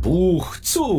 Buch zu,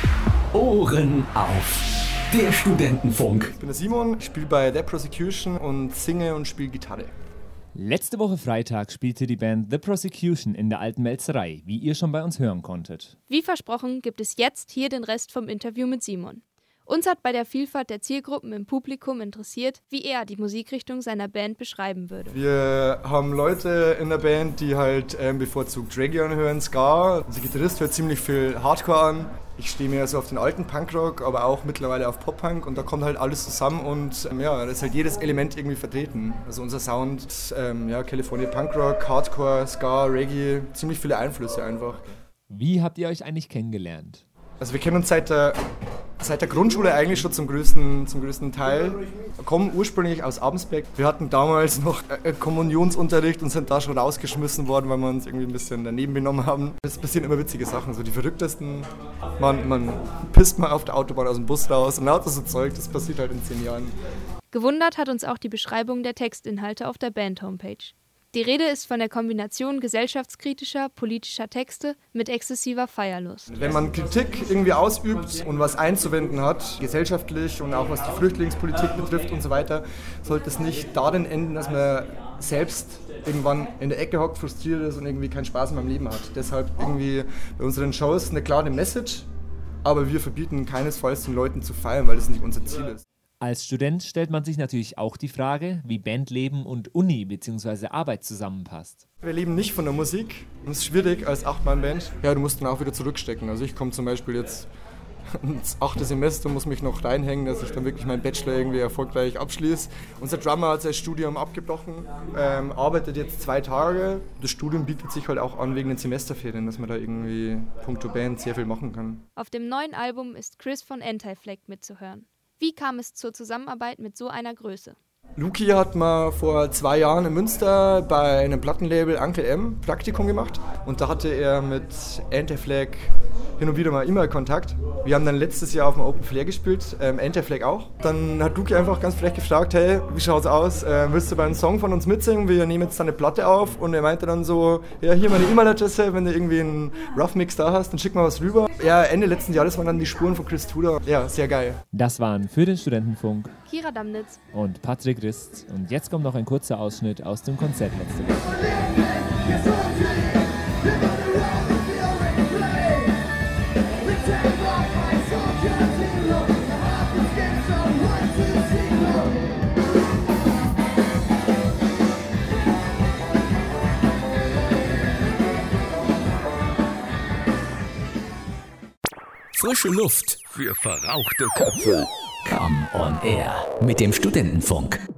Ohren auf. Der Studentenfunk. Ich bin der Simon, ich spiele bei The Prosecution und singe und spiele Gitarre. Letzte Woche Freitag spielte die Band The Prosecution in der Alten Melzerei, wie ihr schon bei uns hören konntet. Wie versprochen gibt es jetzt hier den Rest vom Interview mit Simon. Uns hat bei der Vielfalt der Zielgruppen im Publikum interessiert, wie er die Musikrichtung seiner Band beschreiben würde. Wir haben Leute in der Band, die halt bevorzugt Reggae anhören, Ska. Unser Gitarrist hört ziemlich viel Hardcore an. Ich stehe mehr so auf den alten Punkrock, aber auch mittlerweile auf Pop-Punk und da kommt halt alles zusammen und da ist halt jedes Element irgendwie vertreten. Also unser Sound, California Punkrock, Hardcore, Ska, Reggae, ziemlich viele Einflüsse einfach. Wie habt ihr euch eigentlich kennengelernt? Also wir kennen uns seit der Grundschule eigentlich schon zum größten Teil. Wir kommen ursprünglich aus Abensberg. Wir hatten damals noch Kommunionsunterricht und sind da schon rausgeschmissen worden, weil wir uns irgendwie ein bisschen daneben benommen haben. Es passieren immer witzige Sachen, so die verrücktesten. Man pisst mal auf der Autobahn aus dem Bus raus und lauter so Zeug, das passiert halt in 10 Jahren. Gewundert hat uns auch die Beschreibung der Textinhalte auf der Band-Homepage. Die Rede ist von der Kombination gesellschaftskritischer, politischer Texte mit exzessiver Feierlust. Wenn man Kritik irgendwie ausübt und was einzuwenden hat, gesellschaftlich und auch was die Flüchtlingspolitik betrifft und so weiter, sollte es nicht darin enden, dass man selbst irgendwann in der Ecke hockt, frustriert ist und irgendwie keinen Spaß mehr im Leben hat. Deshalb irgendwie bei unseren Shows eine klare Message, aber wir verbieten keinesfalls den Leuten zu feiern, weil das nicht unser Ziel ist. Als Student stellt man sich natürlich auch die Frage, wie Bandleben und Uni bzw. Arbeit zusammenpasst. Wir leben nicht von der Musik. Es ist schwierig als 8-Mann-Band. Ja, du musst dann auch wieder zurückstecken. Also ich komme zum Beispiel jetzt ins 8. Semester, muss mich noch reinhängen, dass ich dann wirklich meinen Bachelor irgendwie erfolgreich abschließe. Unser Drummer hat sein Studium abgebrochen, arbeitet jetzt 2 Tage. Das Studium bietet sich halt auch an wegen den Semesterferien, dass man da irgendwie puncto Band sehr viel machen kann. Auf dem neuen Album ist Chris von Anti-Flag mitzuhören. Wie kam es zur Zusammenarbeit mit so einer Größe? Luki hat mal vor 2 Jahren in Münster bei einem Plattenlabel Uncle M Praktikum gemacht und da hatte er mit Anti-Flag hin und wieder mal E-Mail-Kontakt. Wir haben dann letztes Jahr auf dem Open Flair gespielt, Anti-Flag auch. Dann hat Luki einfach ganz frech gefragt, hey, wie schaut's aus, willst du bei einem Song von uns mitsingen? Wir nehmen jetzt eine Platte auf und er meinte dann so, ja, hier meine E-Mail-Adresse, wenn du irgendwie einen Rough-Mix da hast, dann schick mal was rüber. Ja, Ende letzten Jahres waren dann die Spuren von Chris Tudor. Ja, sehr geil. Das waren für den Studentenfunk Kira Damnitz und Patrick Rist. Und jetzt kommt noch ein kurzer Ausschnitt aus dem Konzert letzte Woche. Frische Luft für verrauchte Köpfe. Come on Air mit dem Studentenfunk.